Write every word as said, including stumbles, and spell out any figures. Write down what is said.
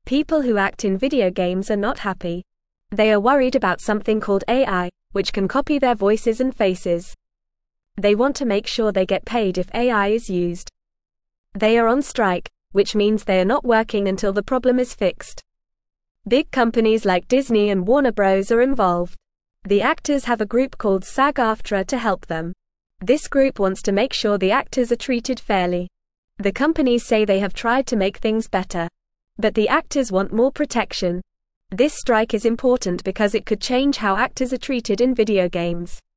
People who act in video games are not happy. They are worried about something called A I, which can copy their voices and faces. They want to make sure they get paid if A I is used. They are on strike, which means they are not working until the problem is fixed. Big companies like Disney and Warner Bros. Are involved. The actors have a group called SAG-AFTRA to help them. This group wants to make sure the actors are treated fairly. The companies say they have tried to make things better. But the actors want more protection. This strike is important because it could change how actors are treated in video games.